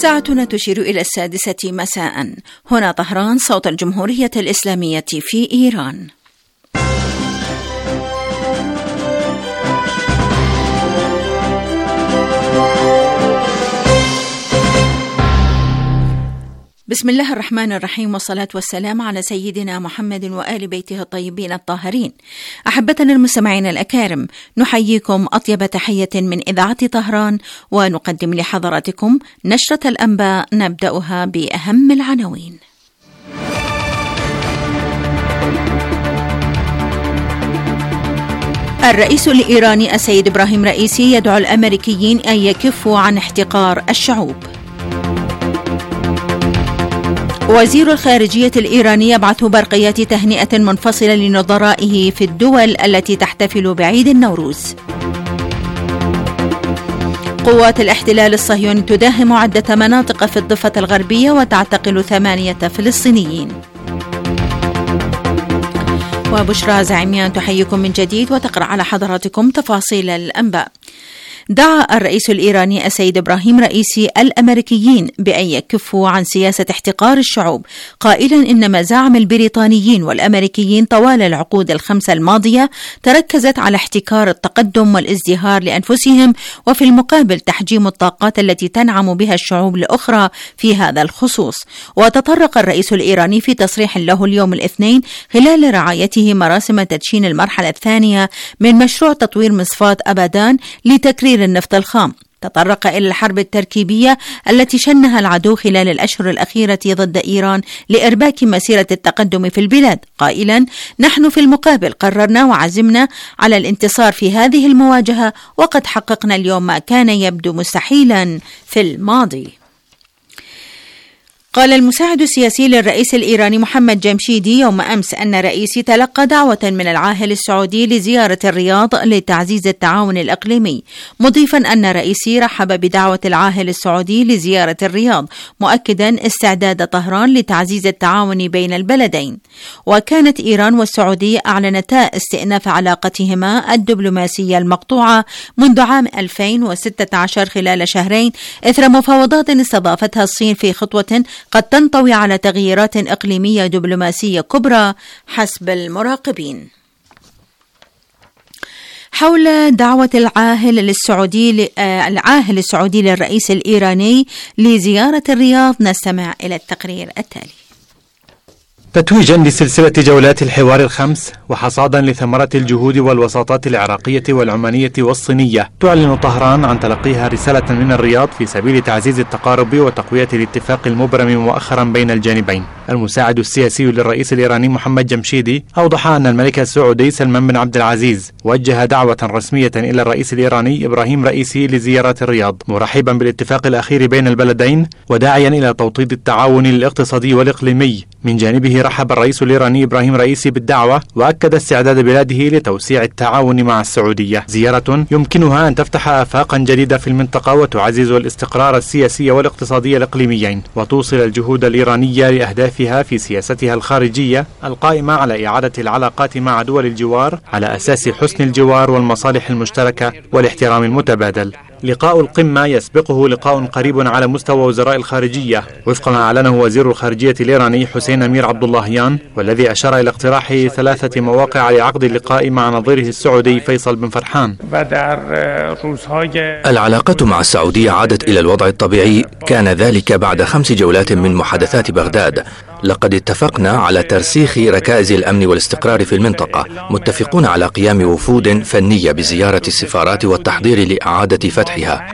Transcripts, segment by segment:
ساعتنا تشير إلى 6:00 مساء. هنا طهران، صوت الجمهورية الإسلامية في إيران. بسم الله الرحمن الرحيم، والصلاة والسلام على سيدنا محمد وآل بيته الطيبين الطاهرين. أحبتنا المستمعين الأكارم، نحييكم أطيب تحية من إذاعة طهران، ونقدم لحضراتكم نشرة الأنباء نبدأها بأهم العناوين. الرئيس الإيراني السيد إبراهيم رئيسي يدعو الأمريكيين أن يكفوا عن احتقار الشعوب. وزير الخارجية الإيراني يبعث برقيات تهنئة منفصلة لنظرائه في الدول التي تحتفل بعيد النوروز. قوات الاحتلال الصهيوني تداهم عدة مناطق في الضفة الغربية وتعتقل 8 فلسطينيين. وبشرى زعيميان تحييكم من جديد وتقرأ على حضراتكم تفاصيل الأنباء. دعا الرئيس الإيراني السيد إبراهيم رئيسي الأمريكيين بأن يكفوا عن سياسة احتقار الشعوب، قائلا إن مزاعم البريطانيين والأمريكيين طوال العقود ال5 الماضية تركزت على احتكار التقدم والازدهار لأنفسهم، وفي المقابل تحجيم الطاقات التي تنعم بها الشعوب الأخرى في هذا الخصوص. وتطرق الرئيس الإيراني في تصريح له اليوم الاثنين خلال رعايته مراسم تدشين المرحلة الثانية من مشروع تطوير مصفاة أبادان لتكرير النفط الخام. تطرق إلى الحرب التركيبية التي شنها العدو خلال الأشهر الأخيرة ضد إيران لإرباك مسيرة التقدم في البلاد، قائلا: نحن في المقابل قررنا وعزمنا على الانتصار في هذه المواجهة، وقد حققنا اليوم ما كان يبدو مستحيلا في الماضي. قال المساعد السياسي للرئيس الإيراني محمد جمشيدي يوم أمس أن رئيسي تلقى دعوة من العاهل السعودي لزيارة الرياض لتعزيز التعاون الإقليمي، مضيفا أن رئيسي رحب بدعوة العاهل السعودي لزيارة الرياض، مؤكدا استعداد طهران لتعزيز التعاون بين البلدين. وكانت إيران والسعودية أعلنتا استئناف علاقتهما الدبلوماسية المقطوعة منذ عام 2016 خلال شهرين إثر مفاوضات استضافتها الصين في خطوة قد تنطوي على تغييرات إقليمية دبلوماسية كبرى حسب المراقبين. حول دعوة العاهل السعودي للرئيس الإيراني لزيارة الرياض، نستمع إلى التقرير التالي. تتويجا لسلسلة جولات الحوار ال5 وحصادا لثمرة الجهود والوساطات العراقية والعمانية والصينية، تعلن طهران عن تلقيها رسالة من الرياض في سبيل تعزيز التقارب وتقوية الاتفاق المبرم مؤخرا بين الجانبين. المساعد السياسي للرئيس الإيراني محمد جمشيدي أوضح أن الملك السعودي سلمان بن عبد العزيز وجه دعوة رسمية إلى الرئيس الإيراني إبراهيم رئيسي لزيارة الرياض، مرحبا بالاتفاق الأخير بين البلدين وداعيا إلى توطيد التعاون الاقتصادي والإقليمي. من جانبه رحب الرئيس الإيراني إبراهيم رئيسي بالدعوة وأكد استعداد بلاده لتوسيع التعاون مع السعودية، زيارة يمكنها أن تفتح آفاقا جديدة في المنطقة وتعزز الاستقرار السياسي والاقتصادي الإقليميين، وتوصل الجهود الإيرانية لأهدافها في سياستها الخارجية القائمة على إعادة العلاقات مع دول الجوار على أساس حسن الجوار والمصالح المشتركة والاحترام المتبادل. لقاء القمة يسبقه لقاء قريب على مستوى وزراء الخارجية وفق ما أعلنه وزير الخارجية الإيراني حسين أمير عبد اللهيان، والذي أشار إلى اقتراح 3 مواقع لعقد اللقاء مع نظيره السعودي فيصل بن فرحان. العلاقة مع السعودية عادت إلى الوضع الطبيعي، كان ذلك بعد 5 جولات من محادثات بغداد. لقد اتفقنا على ترسيخ ركائز الأمن والاستقرار في المنطقة، متفقون على قيام وفود فنية بزيارة السفارات والتحضير لإعادة فتحها.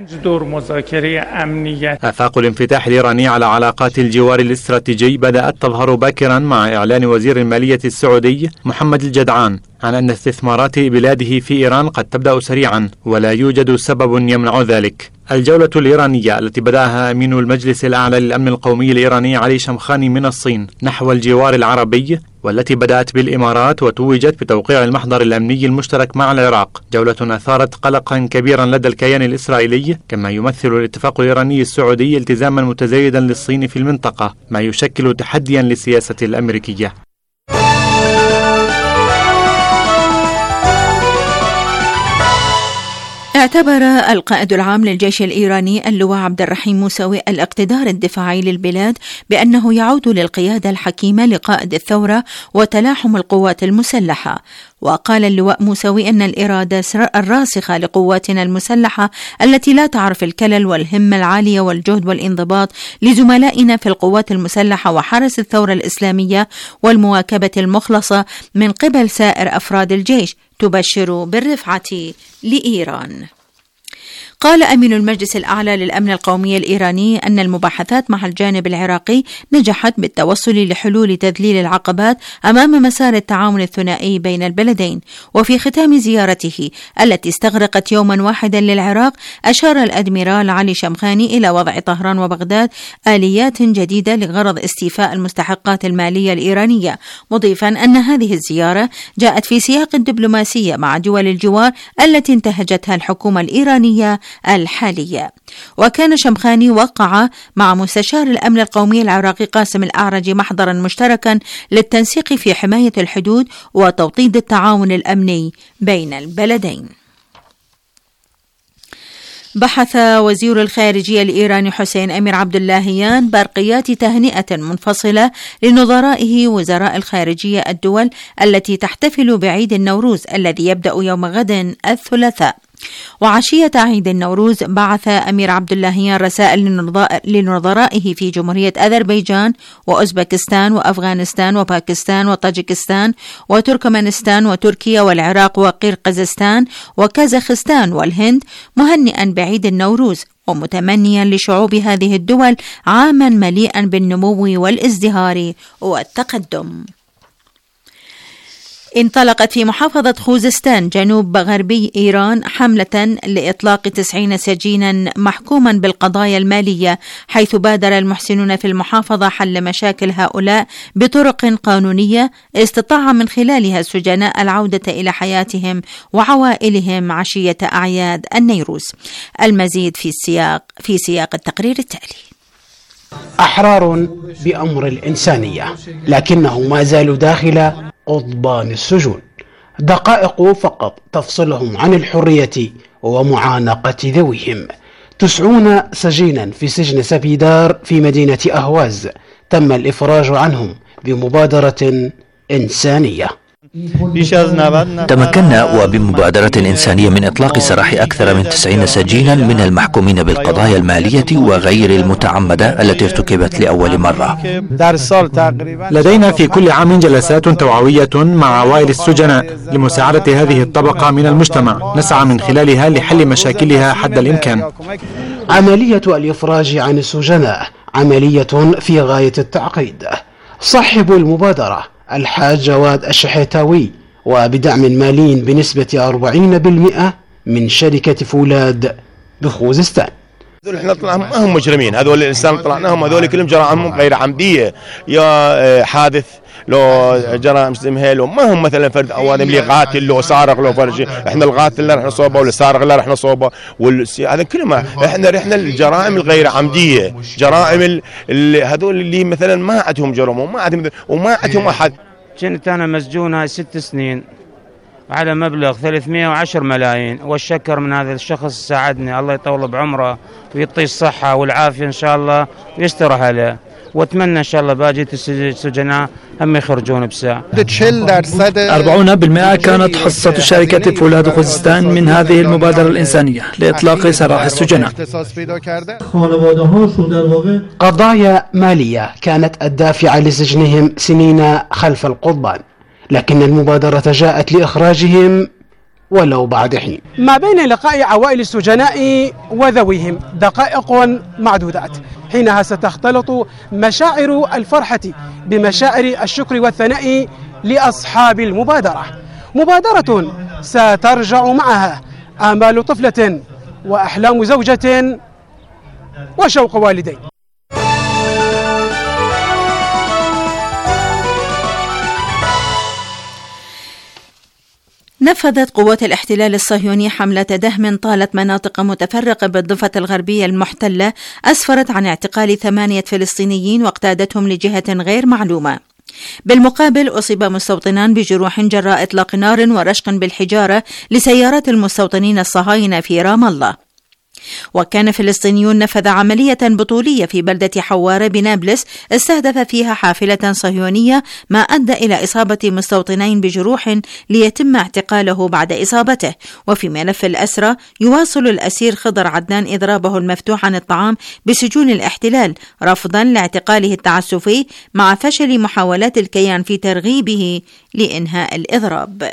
آفاق الانفتاح الإيراني على علاقات الجوار الاستراتيجي بدأت تظهر باكرا مع إعلان وزير المالية السعودي محمد الجدعان عن أن استثمارات بلاده في إيران قد تبدأ سريعا ولا يوجد سبب يمنع ذلك. الجولة الإيرانية التي بدأها أمين المجلس الأعلى للأمن القومي الإيراني علي شمخاني من الصين نحو الجوار العربي، والتي بدأت بالإمارات وتوجت بتوقيع المحضر الأمني المشترك مع العراق، جولة أثارت قلقا كبيرا لدى الكيان الإسرائيلي، كما يمثل الاتفاق الإيراني السعودي التزاما متزايدا للصين في المنطقة، ما يشكل تحديا للسياسة الأمريكية. اعتبر القائد العام للجيش الإيراني اللواء عبد الرحيم موسوي الاقتدار الدفاعي للبلاد بأنه يعود للقيادة الحكيمة لقائد الثورة وتلاحم القوات المسلحة. وقال اللواء موسوي أن الإرادة الراسخة لقواتنا المسلحة التي لا تعرف الكلل والهمة العالية والجهد والانضباط لزملائنا في القوات المسلحة وحرس الثورة الإسلامية والمواكبة المخلصة من قبل سائر أفراد الجيش تبشر بالرفعة لإيران. قال أمين المجلس الأعلى للأمن القومي الإيراني أن المباحثات مع الجانب العراقي نجحت بالتوصل لحلول تذليل العقبات أمام مسار التعاون الثنائي بين البلدين. وفي ختام زيارته التي استغرقت يوما واحدا للعراق، أشار الأدميرال علي شمخاني إلى وضع طهران وبغداد آليات جديدة لغرض استيفاء المستحقات المالية الإيرانية، مضيفا أن هذه الزيارة جاءت في سياق الدبلوماسية مع دول الجوار التي انتهجتها الحكومة الإيرانية الحالية. وكان شمخاني وقع مع مستشار الأمن القومي العراقي قاسم الأعرج محضرا مشتركا للتنسيق في حماية الحدود وتوطيد التعاون الأمني بين البلدين. بحث وزير الخارجية الإيراني حسين أمير عبد اللهيان برقيات تهنئة منفصلة لنظرائه وزراء الخارجية الدول التي تحتفل بعيد النوروز الذي يبدأ يوم غد الثلاثاء. وعشية عيد النوروز بعث أمير عبد اللهيان رسائل لنظرائه في جمهورية أذربيجان وأوزبكستان وأفغانستان وباكستان وطاجكستان وتركمانستان وتركيا والعراق وقرقزستان وكازاخستان والهند، مهنئا بعيد النوروز ومتمنيا لشعوب هذه الدول عاما مليئا بالنمو والازدهار والتقدم. انطلقت في محافظة خوزستان جنوب غربي إيران حملة لإطلاق 90 سجينا محكوما بالقضايا المالية، حيث بادر المحسنون في المحافظة حل مشاكل هؤلاء بطرق قانونية استطاع من خلالها السجناء العودة إلى حياتهم وعوائلهم عشية أعياد النيروز. المزيد في سياق التقرير التالي. أحرار بأمر الإنسانية، لكنه ما زالوا داخل قضبان السجون. دقائق فقط تفصلهم عن الحرية ومعانقة ذويهم. 90 سجينا في سجن سبيدار في مدينة أهواز تم الإفراج عنهم بمبادرة إنسانية. تمكنا وبمبادرة إنسانية من إطلاق سراح أكثر من 90 سجينا من المحكومين بالقضايا المالية وغير المتعمدة التي ارتكبت لأول مرة. لدينا في كل عام جلسات توعوية مع عوائل السجناء لمساعدة هذه الطبقة من المجتمع، نسعى من خلالها لحل مشاكلها حد الإمكان. عملية الإفراج عن السجناء عملية في غاية التعقيد. صاحب المبادرة الحاج جواد الشحيتاوي، وبدعم مالي بنسبة 40% من شركة فولاد بخوزستان. احنا طلعنا ما هم مجرمين، هذول الانسان طلعناهم هذول كلهم جرائمهم غير عمديه، يا حادث لو جرائم سمهيل، وما هم مثلا فرد اوادم اللي قاتل لو سارق لو فرج. احنا القاتل اللي رحنا صوبه والسارق اللي رحنا صوبه هذا كلهم احنا رحنا الجرائم الغير عمديه، جرائم هذول اللي مثلا ما عندهم جرم وما عندهم احد. كنت انا مسجون 6 سنين على مبلغ 310 ملايين، والشكر من هذا الشخص ساعدني، الله يطول بعمره ويعطيه الصحة والعافية إن شاء الله ويسترح عليه، واتمنى إن شاء الله باقي السجناء هم يخرجون بساعة. 40% كانت حصة شركة فولاد خوزستان من هذه المبادرة الإنسانية لإطلاق سراح السجناء. قضايا مالية كانت الدافعة لسجنهم سنين خلف القضبان، لكن المبادرة جاءت لإخراجهم ولو بعد حين. ما بين لقاء عوائل السجناء وذويهم دقائق معدودات، حينها ستختلط مشاعر الفرحة بمشاعر الشكر والثناء لأصحاب المبادرة. مبادرة سترجع معها آمال طفلة وأحلام زوجة وشوق والدين. نفذت قوات الاحتلال الصهيوني حملة دهم طالت مناطق متفرقة بالضفة الغربية المحتلة، أسفرت عن اعتقال 8 فلسطينيين واقتادتهم لجهة غير معلومة. بالمقابل أصيب مستوطنان بجروح جراء إطلاق نار ورشق بالحجارة لسيارات المستوطنين الصهاينة في رام الله. وكان فلسطينيون نفذ عملية بطولية في بلدة حوارة بنابلس استهدف فيها حافلة صهيونية ما أدى إلى إصابة مستوطنين بجروح ليتم اعتقاله بعد إصابته. وفي ملف الأسرى يواصل الأسير خضر عدنان إضرابه المفتوح عن الطعام بسجون الاحتلال رفضا لاعتقاله التعسفي مع فشل محاولات الكيان في ترغيبه لإنهاء الإضراب.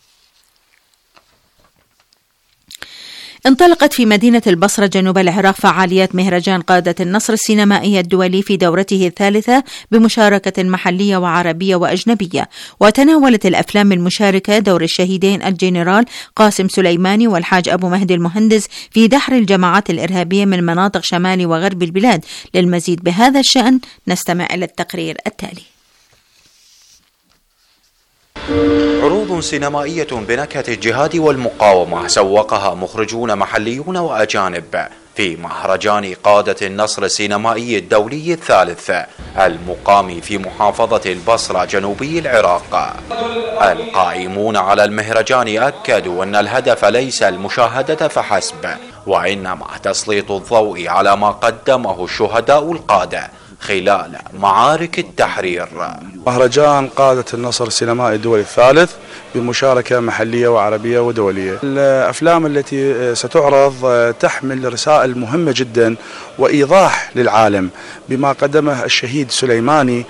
انطلقت في مدينة البصرة جنوب العراق فعاليات مهرجان قادة النصر السينمائي الدولي في دورته الثالثة بمشاركة محلية وعربية وأجنبية، وتناولت الأفلام المشاركة دور الشهيدين الجنرال قاسم سليماني والحاج أبو مهدي المهندس في دحر الجماعات الإرهابية من مناطق شمال وغرب البلاد. للمزيد بهذا الشأن نستمع إلى التقرير التالي. عروض سينمائية بنكهة الجهاد والمقاومة سوقها مخرجون محليون وأجانب في مهرجان قادة النصر السينمائي الدولي الثالث المقام في محافظة البصرة جنوبي العراق. القائمون على المهرجان أكدوا أن الهدف ليس المشاهدة فحسب، وإنما تسليط الضوء على ما قدمه الشهداء القادة خلال معارك التحرير. مهرجان قادة النصر السينمائي الدولي الثالث بمشاركة محلية وعربية ودولية. الأفلام التي ستعرض تحمل رسائل مهمة جدا وإيضاح للعالم بما قدمه الشهيد سليماني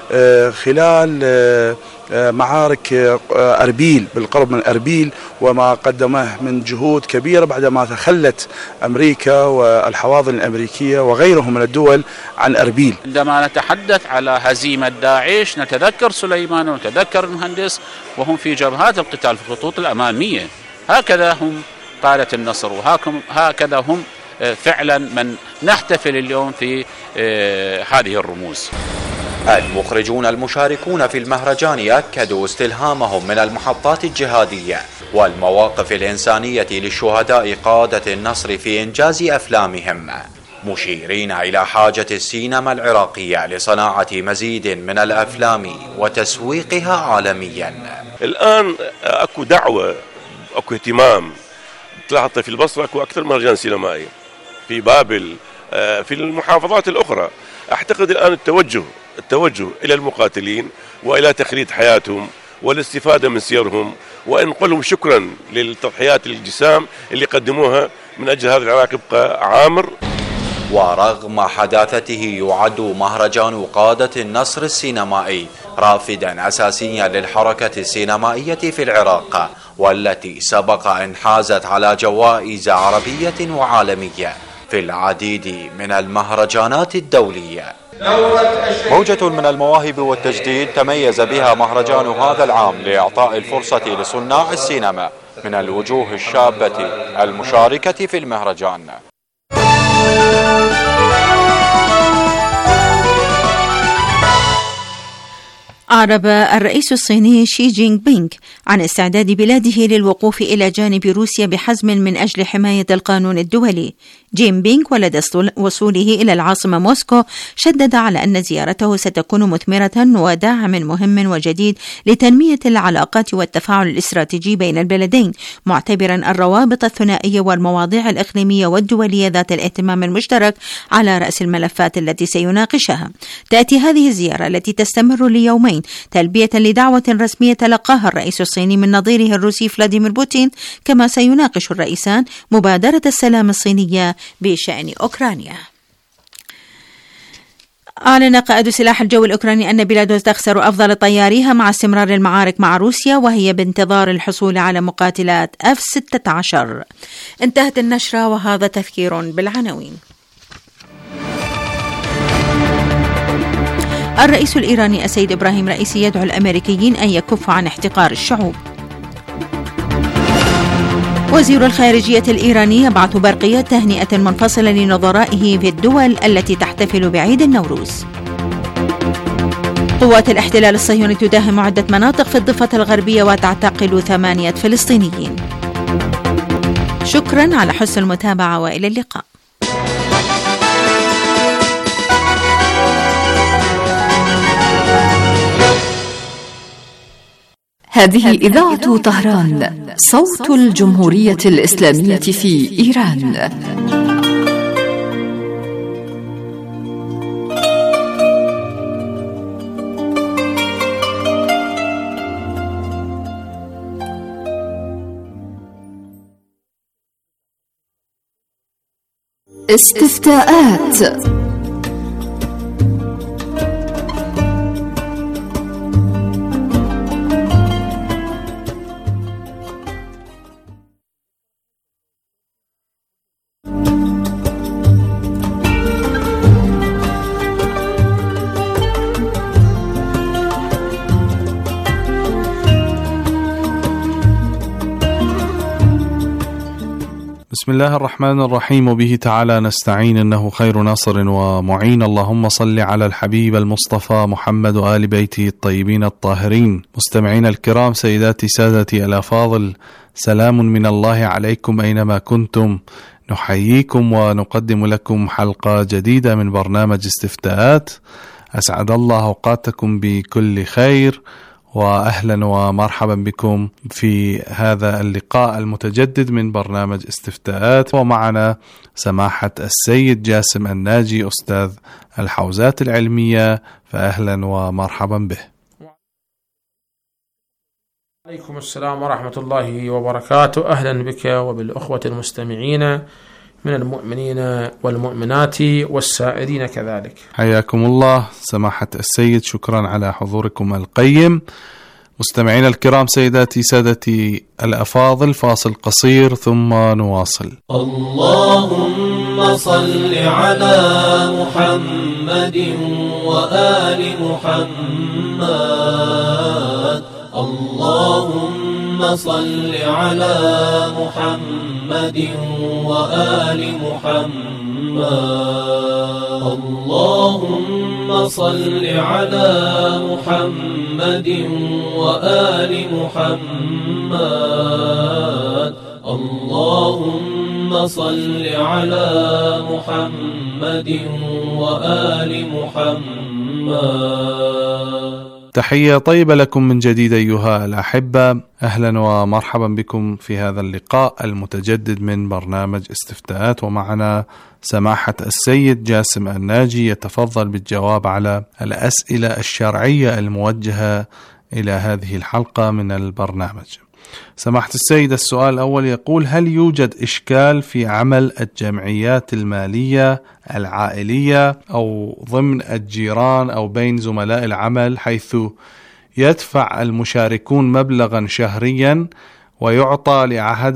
خلال معارك أربيل بالقرب من أربيل، وما قدمه من جهود كبيرة بعدما تخلت أمريكا والحواضن الأمريكية وغيرهم من الدول عن أربيل. عندما نتحدث على هزيمة داعش نتذكر سليمان ونتذكر المهندس وهم في جبهات القتال في الخطوط الأمامية. هكذا هم قادة النصر، وهكذا هم فعلا من نحتفل اليوم في هذه الرموز. المخرجون المشاركون في المهرجان أكدوا استلهامهم من المحطات الجهادية والمواقف الإنسانية للشهداء قادة النصر في إنجاز أفلامهم، مشيرين إلى حاجة السينما العراقية لصناعة مزيد من الأفلام وتسويقها عالميا. الآن أكو دعوة، أكو اهتمام. تلاحظ في البصرة أكو أكثر مهرجان سينمائي، في بابل، في المحافظات الأخرى. أعتقد الآن التوجه إلى المقاتلين وإلى تخليد حياتهم والاستفادة من سيرهم، ونقول شكرا للتضحيات الجسام اللي قدموها من أجل هذا العراق يبقى عامر. ورغم حداثته يعد مهرجان قادة النصر السينمائي رافدا أساسيا للحركة السينمائية في العراق، والتي سبق أن حازت على جوائز عربية وعالمية في العديد من المهرجانات الدولية. موجة من المواهب والتجديد تميز بها مهرجان هذا العام لإعطاء الفرصة لصناع السينما من الوجوه الشابة المشاركة في المهرجان. أعرب الرئيس الصيني شي جينغ بينغ عن استعداد بلاده للوقوف إلى جانب روسيا بحزم من أجل حماية القانون الدولي. جين بينغ ولدى وصوله إلى العاصمة موسكو شدد على أن زيارته ستكون مثمرة وداعم مهم وجديد لتنمية العلاقات والتفاعل الاستراتيجي بين البلدين، معتبرا الروابط الثنائية والمواضيع الإقليمية والدولية ذات الاهتمام المشترك على رأس الملفات التي سيناقشها. تأتي هذه الزيارة التي تستمر ليومين تلبية لدعوة رسمية تلقاها الرئيس الصيني من نظيره الروسي فلاديمير بوتين، كما سيناقش الرئيسان مبادرة السلام الصينية بشأن أوكرانيا. أعلن قائد سلاح الجو الأوكراني أن بلاده تخسر أفضل طياريها مع استمرار المعارك مع روسيا، وهي بانتظار الحصول على مقاتلات F-16. انتهت النشرة وهذا تذكير بالعناوين. الرئيس الإيراني السيد إبراهيم رئيسي يدعو الأمريكيين أن يكفوا عن احتقار الشعوب. وزير الخارجية الإيراني يبعث برقية تهنئة منفصلة لنظرائه في الدول التي تحتفل بعيد النوروز. قوات الاحتلال الصهيوني تداهم عدة مناطق في الضفة الغربية وتعتقل 8 فلسطينيين. شكرا على حسن المتابعة وإلى اللقاء. هذه إذاعة طهران، صوت الجمهورية الإسلامية في إيران. استفتاءات. بسم الله الرحمن الرحيم، وبه تعالى نستعين، إنه خير ناصر ومعين. اللهم صل على الحبيب المصطفى محمد وآل بيته الطيبين الطاهرين. مستمعين الكرام، سيداتي سادتي الأفاضل، سلام من الله عليكم أينما كنتم. نحييكم ونقدم لكم حلقة جديدة من برنامج استفتاءات. أسعد الله أوقاتكم بكل خير، وأهلا ومرحبا بكم في هذا اللقاء المتجدد من برنامج استفتاءات. ومعنا سماحة السيد جاسم الناجي، أستاذ الحوزات العلمية، فأهلا ومرحبا به. عليكم السلام ورحمة الله وبركاته. أهلا بك وبالأخوة المستمعين من المؤمنين والمؤمنات والسائرين كذلك. حياكم الله سماحة السيد، شكرا على حضوركم القيم. مستمعين الكرام، سيداتي سادتي الأفاضل، فاصل قصير ثم نواصل. اللهم صل على محمد وآل محمد. اللهم صل على محمد وآل محمد. اللهم صل على محمد وآل محمد. اللهم صل على محمد وآل محمد. تحية طيبة لكم من جديد أيها الأحبة، أهلا ومرحبا بكم في هذا اللقاء المتجدد من برنامج استفتاءات. ومعنا سماحة السيد جاسم الناجي يتفضل بالجواب على الأسئلة الشرعية الموجهة إلى هذه الحلقة من البرنامج. سماحة السيد، السؤال الأول يقول: هل يوجد إشكال في عمل الجمعيات المالية العائلية أو ضمن الجيران أو بين زملاء العمل، حيث يدفع المشاركون مبلغا شهريا ويعطى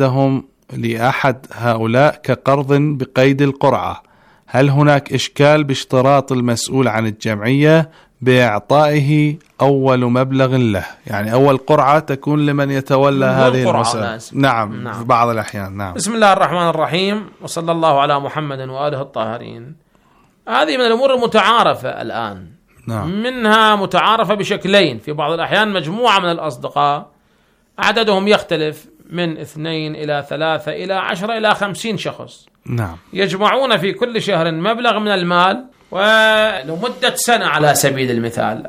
لأحد هؤلاء كقرض بقيد القرعة؟ هل هناك إشكال باشتراط المسؤول عن الجمعية بإعطائه أول مبلغ له؟ يعني أول قرعة تكون لمن يتولى هذه المسألة. نعم، في بعض الأحيان. نعم. بسم الله الرحمن الرحيم، وصلى الله على محمد وآله الطاهرين. هذه من الأمور المتعارفة الآن. نعم. منها متعارفة بشكلين. في بعض الأحيان مجموعة من الأصدقاء عددهم يختلف من 2 إلى 3 إلى 10 إلى 50 شخص. نعم. يجمعون في كل شهر مبلغ من المال ولمدة سنة على سبيل المثال،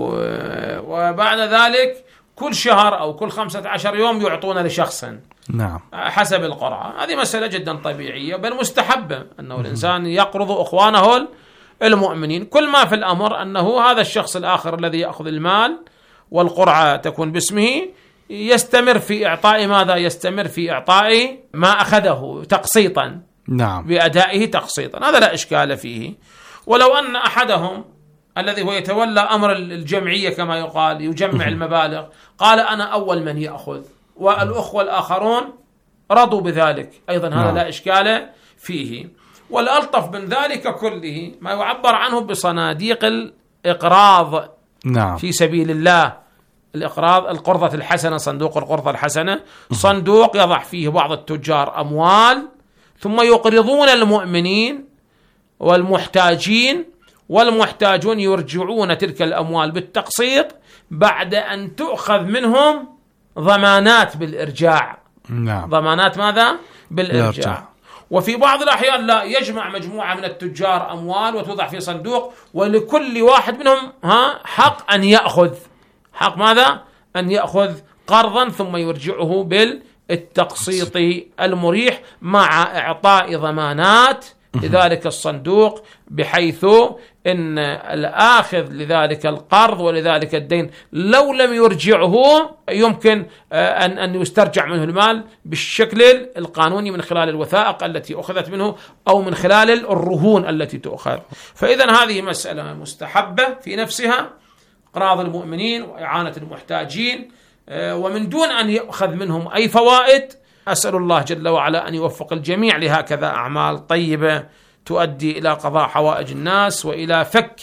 وبعد ذلك كل شهر أو كل 15 يوم يعطون لشخص. نعم. حسب القرعة. هذه مسألة جدا طبيعية بل مستحبة، أنه الإنسان يقرض إخوانه المؤمنين. كل ما في الأمر أنه هذا الشخص الآخر الذي يأخذ المال والقرعة تكون باسمه يستمر في إعطاء ماذا؟ يستمر في إعطاء ما أخذه تقسيطا. نعم. بأدائه تقسيطا، هذا لا إشكال فيه. ولو أن أحدهم الذي هو يتولى أمر الجمعية كما يقال، يجمع المبالغ، قال أنا أول من يأخذ والأخوة الآخرون رضوا بذلك، أيضا هذا لا إشكال فيه. والألطف من ذلك كله ما يعبر عنه بصناديق الإقراض. نعم. في سبيل الله. الإقراض، القرضة الحسنة، صندوق القرضة الحسنة، صندوق يضع فيه بعض التجار أموال ثم يقرضون المؤمنين والمحتاجين، والمحتاجون يرجعون تلك الأموال بالتقسيط بعد أن تؤخذ منهم ضمانات بالإرجاع. نعم. ضمانات ماذا؟ بالإرجاع. وفي بعض الأحيان لا، يجمع مجموعة من التجار أموال وتوضع في صندوق، ولكل واحد منهم حق أن يأخذ. حق ماذا؟ أن يأخذ قرضا ثم يرجعه بالتقسيط المريح مع إعطاء ضمانات لذلك الصندوق، بحيث إن الآخذ لذلك القرض ولذلك الدين لو لم يرجعه يمكن أن يسترجع منه المال بالشكل القانوني من خلال الوثائق التي أخذت منه أو من خلال الرهون التي تؤخذ. فإذا هذه مسألة مستحبة في نفسها، إقراض المؤمنين وإعانة المحتاجين، ومن دون أن يأخذ منهم أي فوائد. أسأل الله جل وعلا أن يوفق الجميع لهكذا أعمال طيبة تؤدي إلى قضاء حوائج الناس وإلى فك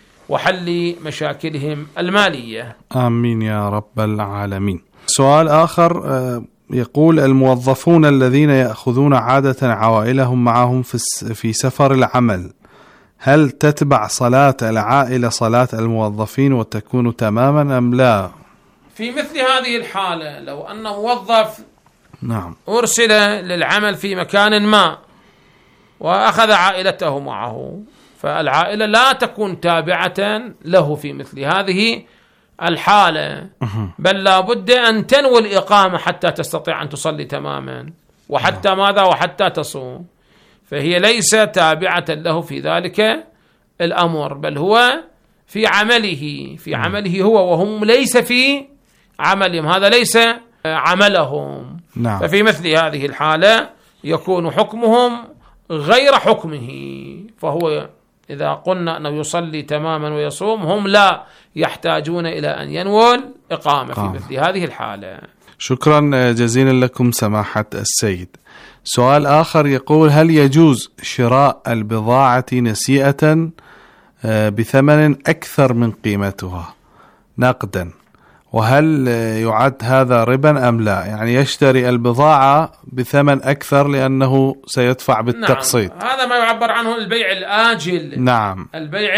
وحل مشاكلهم المالية. آمين يا رب العالمين. سؤال آخر يقول: الموظفون الذين يأخذون عادة عوائلهم معهم في سفر العمل، هل تتبع صلاة العائلة صلاة الموظفين وتكون تماما أم لا؟ في مثل هذه الحالة لو أن موظف أرسل للعمل في مكان ما وأخذ عائلته معه، فالعائلة لا تكون تابعة له في مثل هذه الحالة، بل لا بد أن تنوي الإقامة حتى تستطيع أن تصلي تماما، وحتى ماذا؟ وحتى تصوم. فهي ليس تابعة له في ذلك الأمر، بل هو في عمله هو، وهم ليس في عملهم، هذا ليس عملهم. ففي مثل هذه الحالة يكون حكمهم غير حكمه، فهو إذا قلنا أنه يصلي تماما ويصوم، هم لا يحتاجون إلى أن ينووا الإقامة في مثل هذه الحالة. شكرا جزيلا لكم سماحة السيد. سؤال آخر يقول: هل يجوز شراء البضاعة نسيئة بثمن أكثر من قيمتها نقدا، وهل يعد هذا ربا أم لا؟ يعني يشتري البضاعة بثمن أكثر لأنه سيدفع بالتقسيط. نعم، هذا ما يعبر عنه البيع الآجل. نعم، البيع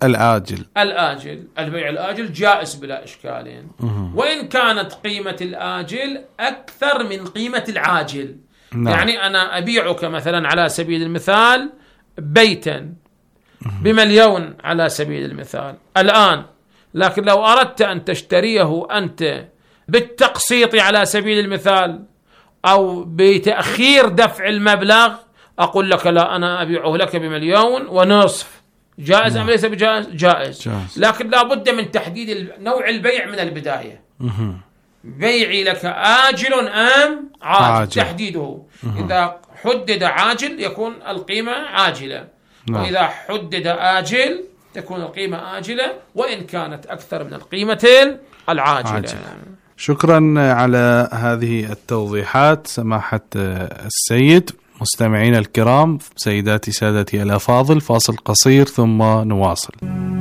البيع الآجل جائز بلا إشكال، وإن كانت قيمة الآجل أكثر من قيمة العاجل. يعني أنا أبيعك مثلا على سبيل المثال بيتا ب1,000,000 على سبيل المثال الآن، لكن لو أردت أن تشتريه أنت بالتقسيط على سبيل المثال أو بتأخير دفع المبلغ، أقول لك لا، أنا أبيعه لك ب1,500,000. جائز أم ليس بجائز؟ جائز. لكن لا بد من تحديد نوع البيع من البداية. بيعي لك آجل أم عاجل؟ تحديده. إذا حدد عاجل يكون القيمة عاجلة، وإذا حدد آجل تكون القيمة آجلة، وإن كانت أكثر من القيمة العاجلة. شكرا على هذه التوضيحات سماحة السيد. مستمعين الكرام، سيداتي سادتي الأفاضل، فاصل قصير ثم نواصل.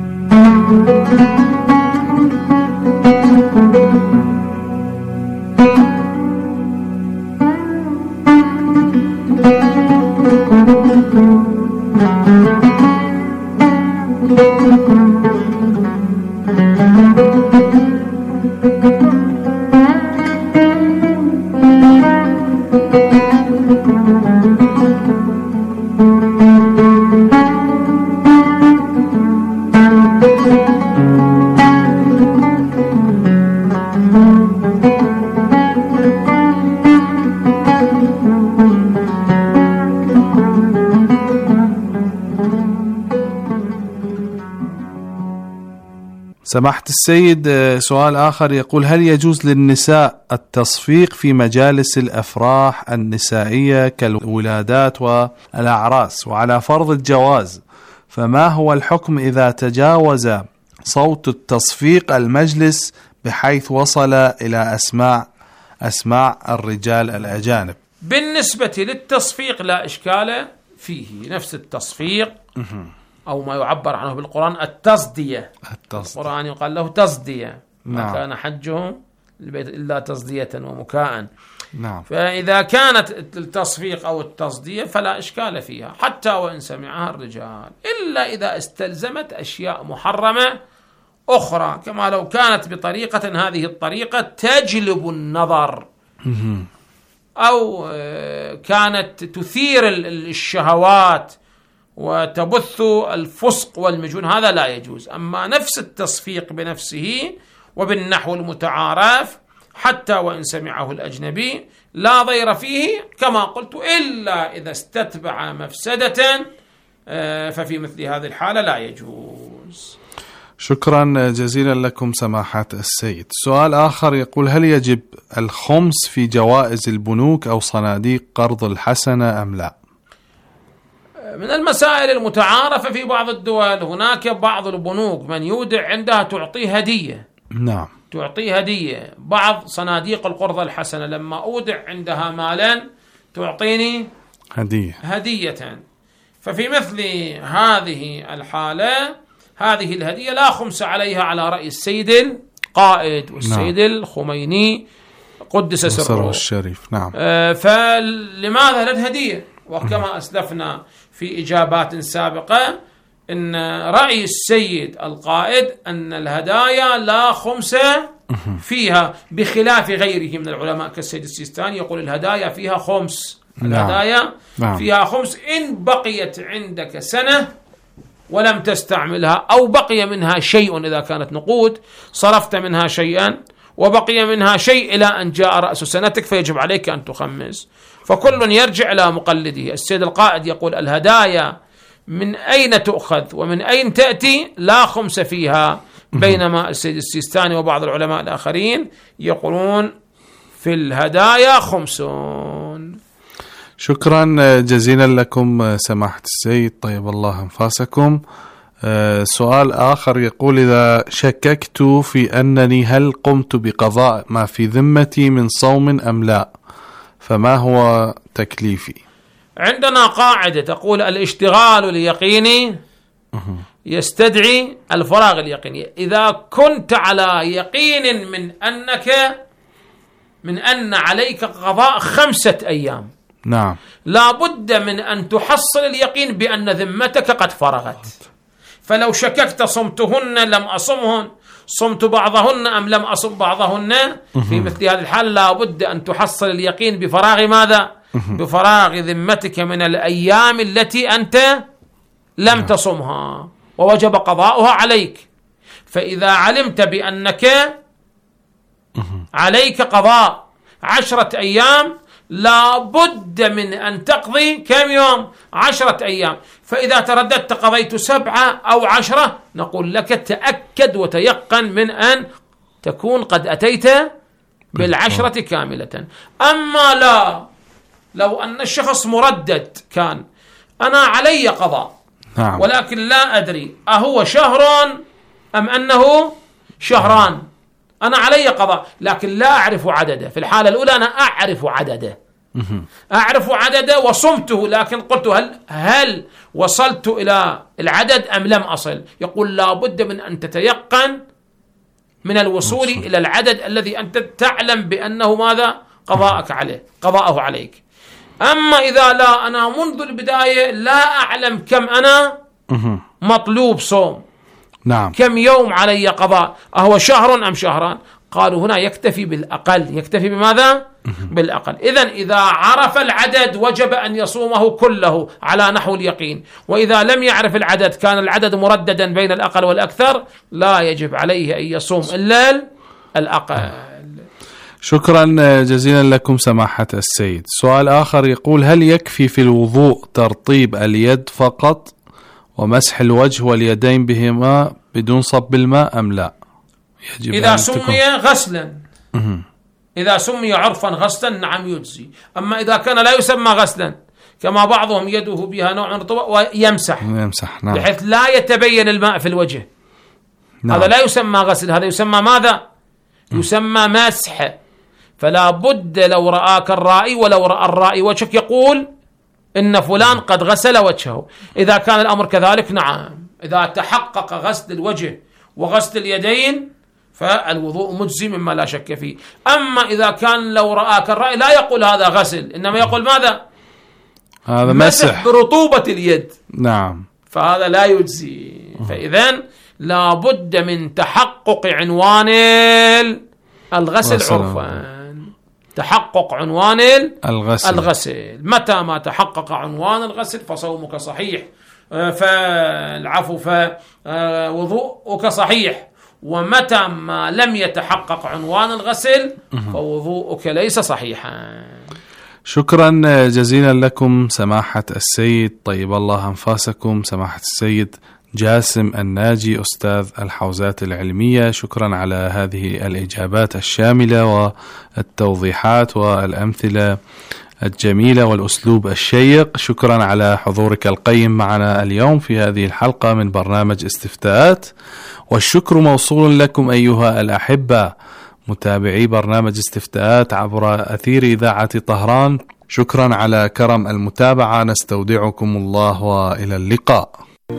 سماحة السيد، سؤال آخر يقول: هل يجوز للنساء التصفيق في مجالس الأفراح النسائية كالولادات والأعراس؟ وعلى فرض الجواز، فما هو الحكم إذا تجاوز صوت التصفيق المجلس بحيث وصل إلى أسماع الرجال الأجانب؟ بالنسبة للتصفيق لا إشكال فيه، نفس التصفيق أو ما يعبر عنه بالقرآن التصدية. القرآن يقال له تصدية. ما كان حجهم البيت إلا تصدية ومكاء. فإذا كانت التصفيق أو التصدية فلا إشكال فيها، حتى وإن سمعها الرجال، إلا إذا استلزمت أشياء محرمة أخرى، كما لو كانت بطريقة هذه الطريقة تجلب النظر، أو كانت تثير الشهوات وتبث الفسق والمجون، هذا لا يجوز. أما نفس التصفيق بنفسه وبالنحو المتعارف حتى وإن سمعه الأجنبي لا ضير فيه كما قلت، إلا إذا استتبع مفسدة ففي مثل هذه الحالة لا يجوز. شكرا جزيلا لكم سماحة السيد. سؤال آخر يقول: هل يجب الخمس في جوائز البنوك أو صناديق قرض الحسنة أم لا؟ من المسائل المتعارفة في بعض الدول، هناك بعض البنوك من يودع عندها تعطيه هدية. نعم، تعطيه هدية. بعض صناديق القرض الحسنة لما أودع عندها مالا تعطيني هدية. ففي مثل هذه الحالة هذه الهدية لا خمس عليها على رأي السيد القائد والسيد الخميني قدس سره الشريف. نعم. فلماذا للهدية؟ وكما أسلفنا في إجابات سابقة إن رأي السيد القائد أن الهدايا لا خمس فيها، بخلاف غيره من العلماء كالسيد السيستاني يقول الهدايا فيها خمس. الهدايا فيها خمس إن بقيت عندك سنة ولم تستعملها، أو بقي منها شيء إذا كانت نقود صرفت منها شيئا وبقي منها شيء إلى أن جاء رأس سنتك فيجب عليك أن تخمس. فكل يرجع إلى مقلده. السيد القائد يقول الهدايا من أين تؤخذ ومن أين تأتي لا خمس فيها، بينما السيد السيستاني وبعض العلماء الآخرين يقولون في الهدايا خمسون. شكرا جزيلا لكم سماحة السيد، طيب الله أنفاسكم. سؤال آخر يقول: إذا شككت في أنني هل قمت بقضاء ما في ذمتي من صوم أم لا، فما هو تكليفي؟ عندنا قاعدة تقول الاشتغال اليقيني يستدعي الفراغ اليقيني. إذا كنت على يقين من أن عليك قضاء 5 أيام، نعم، لا بد من أن تحصل اليقين بأن ذمتك قد فرغت. فلو شككت صمتهن لم أصمهن، صمت بعضهن أم لم أصم بعضهن، في مثل هذه الحال لا بد أن تحصل اليقين بفراغ ماذا؟ بفراغ ذمتك من الأيام التي أنت لم تصمها ووجب قضاؤها عليك. فإذا علمت بأنك عليك قضاء 10 أيام لا بد من أن تقضي كم يوم؟ 10 أيام. فإذا ترددت قضيت 7 أو 10، نقول لك تأكد وتيقن من أن تكون قد أتيت 10 كاملة. أما لا، لو أن الشخص مردد كان أنا علي قضاء، نعم، ولكن لا أدري أهو شهر أم أنه شهران، أنا علي قضاء لكن لا أعرف عدده. في الحالة الأولى أنا أعرف عدده وصمته، لكن قلت هل وصلت إلى العدد أم لم أصل؟ يقول لا بد من أن تتيقن من الوصول إلى العدد الذي أنت تعلم بأنه ماذا؟ قضاءه عليك. أما إذا لا، أنا منذ البداية لا أعلم كم أنا مطلوب صوم، نعم، كم يوم علي قضاء، أهو شهر أم شهران؟ قالوا هنا يكتفي بالأقل. يكتفي بماذا؟ بالأقل. إذا عرف العدد وجب أن يصومه كله على نحو اليقين، وإذا لم يعرف العدد كان العدد مرددا بين الأقل والأكثر، لا يجب عليه أن يصوم إلا الأقل. شكرا جزيلا لكم سماحة السيد. سؤال آخر يقول: هل يكفي في الوضوء ترطيب اليد فقط ومسح الوجه واليدين بهما بدون صب الماء أم لا؟ يجب إذا سمي غسلا، إذا سمي عرفا غسلا نعم يجزي. أما إذا كان لا يسمى غسلا كما بعضهم يده بها نوع من الرطوبة ويمسح، نعم، بحيث لا يتبين الماء في الوجه، نعم، هذا لا يسمى غسل، هذا يسمى ماذا؟ يسمى مسح. فلا بد لو رآك الرائي ولو رأى الرائي وجهك يقول إن فلان قد غسل وجهه. إذا كان الأمر كذلك نعم، إذا تحقق غسل الوجه وغسل اليدين فالوضوء مجزي مما لا شك فيه. أما إذا كان لو رآك الرأي لا يقول هذا غسل، إنما يقول ماذا؟ هذا مسح برطوبة اليد، نعم، فهذا لا يجزي. فإذن لا بد من تحقق عنوان الغسل عرفا، تحقق عنوان الغسل. متى ما تحقق عنوان الغسل فصومك صحيح، فوضوءك صحيح، ومتى ما لم يتحقق عنوان الغسل فوضوءك ليس صحيحا. شكرا جزيلا لكم سماحة السيد، طيب الله أنفاسكم سماحة السيد جاسم الناجي أستاذ الحوزات العلمية. شكرا على هذه الإجابات الشاملة والتوضيحات والأمثلة الجميلة والأسلوب الشيق. شكرا على حضورك القيم معنا اليوم في هذه الحلقة من برنامج استفتاءات، والشكر موصول لكم أيها الأحبة متابعي برنامج استفتاءات عبر أثير إذاعة طهران. شكرا على كرم المتابعة، نستودعكم الله وإلى اللقاء.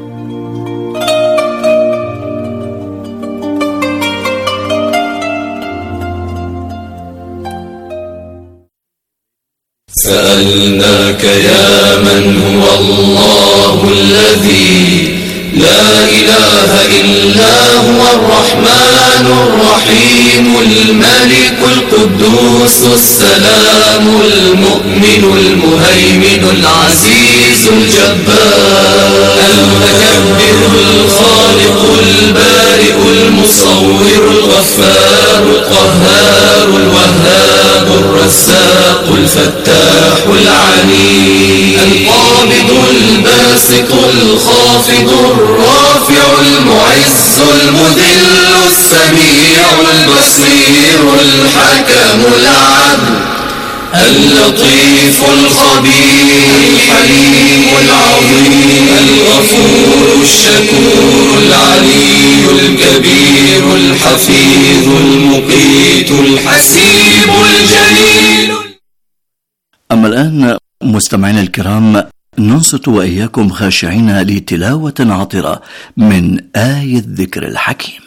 سألناك يا من هو الله الذي لا إله إلا هو الرحمن الرحيم الملك القدوس السلام المؤمن المهيمن العزيز الجبار المتكبر الخالق البارئ المصور الغفار القهار الوهاب الرزاق الفتاح العليم القابض الباسط الخافض الرافع المعز المذل السميع البصير الحكم العدل اللطيف الخبير الحليم العظيم الغفور الشكور العلي الكبير الحفيظ المقيت الحسيب الجليل. أما الآن مستمعينا الكرام ننصت وإياكم خاشعين لتلاوة عطرة من آية الذكر الحكيم.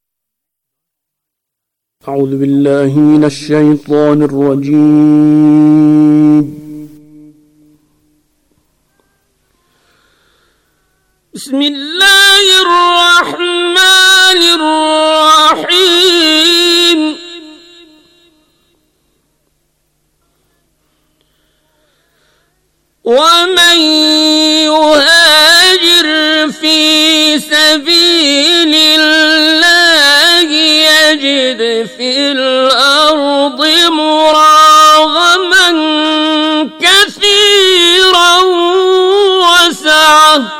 أعوذ بالله من الشيطان الرجيم. بسم الله الرحمن الرحيم. ومن يهاجر في سبيل الله يجد في الأرض مراغما كثيرا وسعة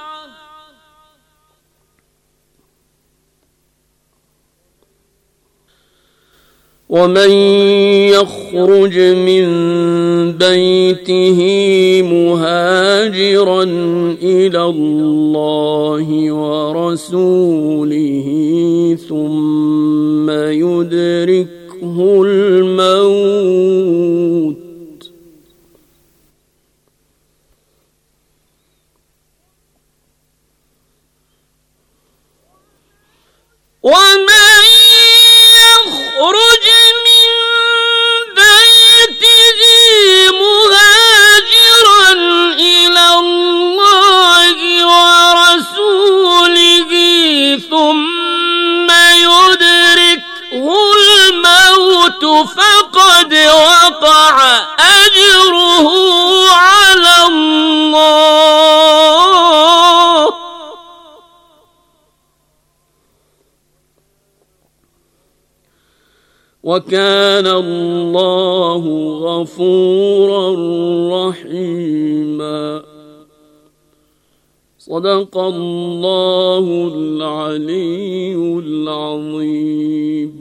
ومن يخرج من بيته مهاجرا إلى الله ورسوله ثم يدركه الموت ومن يخرج من بيته مهاجرا إلى الله ورسوله ثم يدركه الموت فقد وقع أجره على الله وكان الله غفورا رحيما. صدق الله العلي العظيم.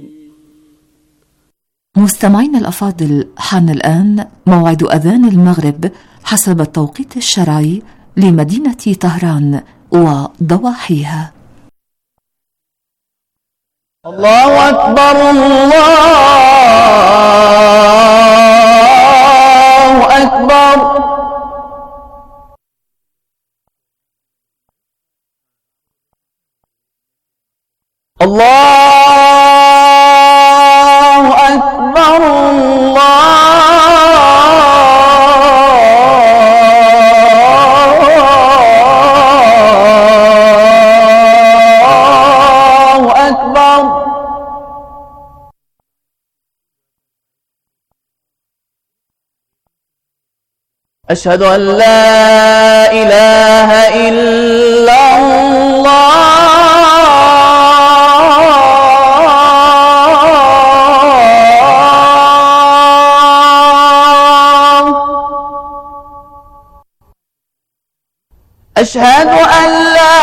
مستمعين الأفاضل، حان الآن موعد أذان المغرب حسب التوقيت الشرعي لمدينة طهران وضواحيها. الله أكبر الله أكبر. الله أكبر الله أكبر. أشهد أن لا إله إلا الله أشهد أن لا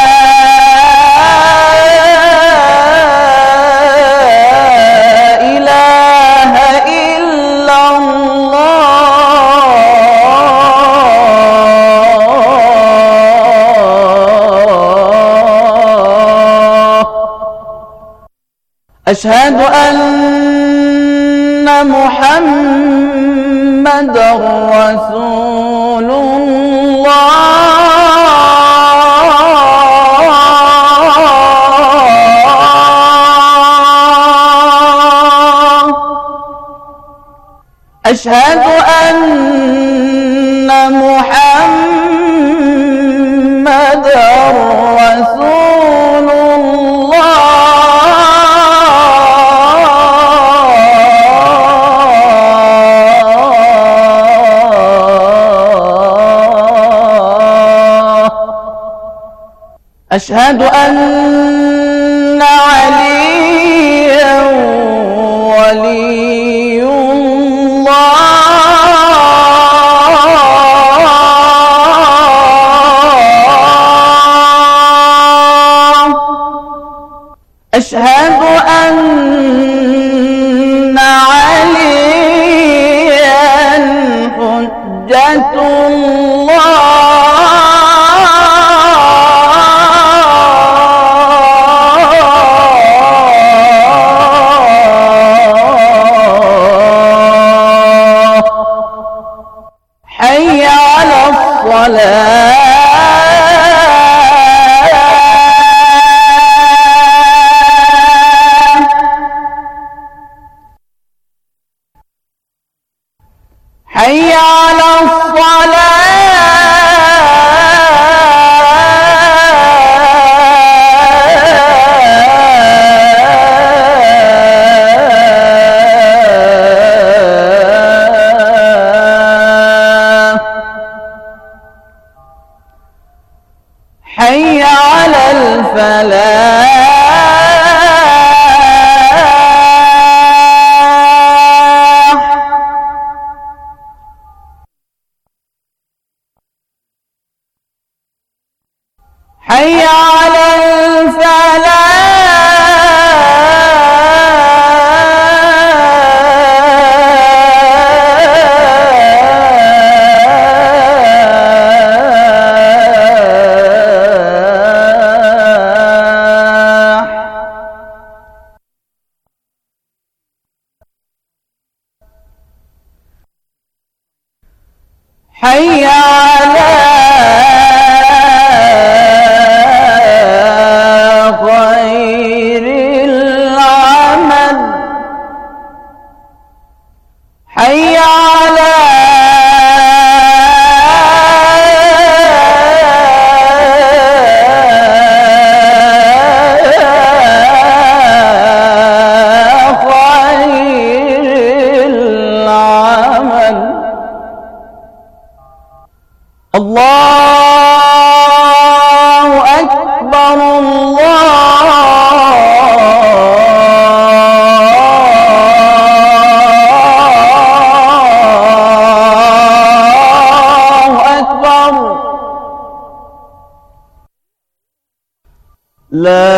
إله إلا الله. أشهد أن محمدا رسول الله. أشهد أن محمدا رسول الله. أشهد أن عليا ولي الله. أشهد أن عليا حجة الله. حي على الصلاة. حي على الصلاة. حي على الفلاح. حي على الفلاح. حي على خير العمل. حي على خير العمل. الله أكبر. الله أكبر. لا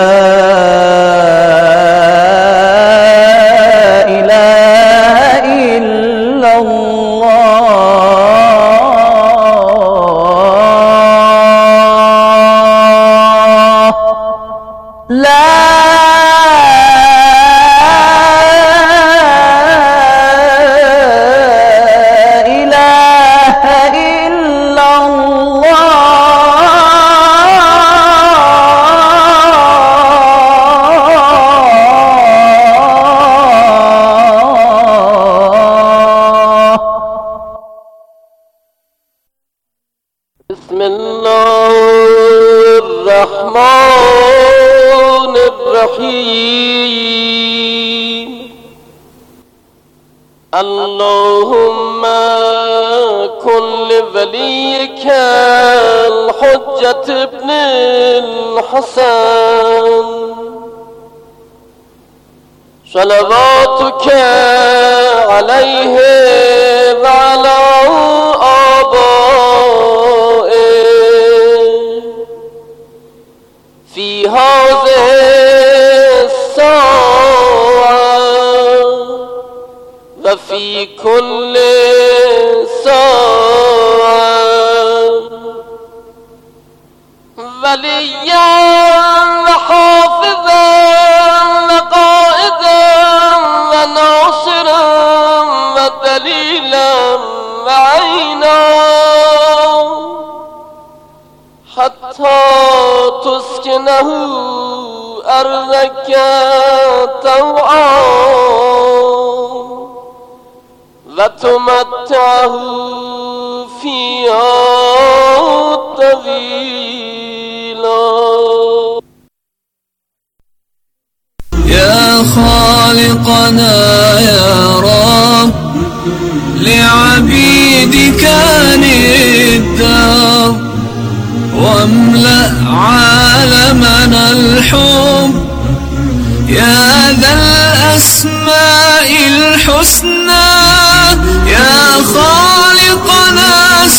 إله إلا الله. لا إله إلا الله. بسم الله الرحمن الرحيم. اللهم كن لوليك الحجة ابن الحسن صلواتك عليه وعلى آبائه ففي كل ساعة وليا وحافظا وقائدا وناصرا ودليلا وعينا حتى تسكنه أرضك طوعا وتمتعه فيها طويلا. يا خالقنا يا رب لعبيدك الدار واملأ عالمنا الحب يا ذا الأسماء الحسنى يا خالقنا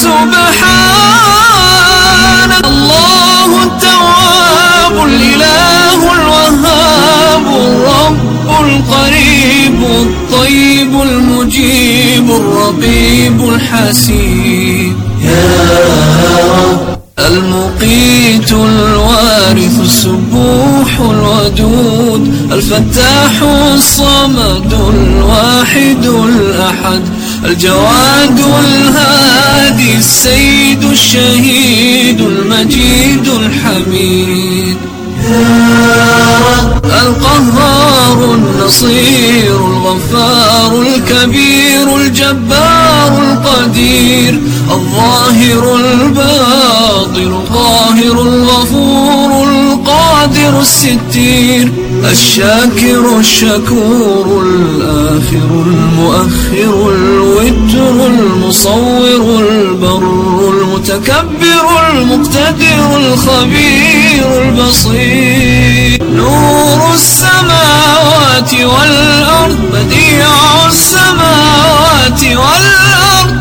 سبحان الله التواب الإله الوهاب الرب القريب الطيب المجيب الرقيب الحسيب يا رب المقيت الوارث السبوح الودود الفتاح الصمد الواحد الأحد الجواد الهادي السيد الشهيد المجيد الحميد القهار النصير الغفار الكبير الجبار القدير الظاهر الباطن القاهر الغفور القادر الستير الشاكر الشكور الآخر المؤخر الوتر المصور البر المتكبر المقتدر الخبير البصير نور السماوات والأرض بديع السماوات والأرض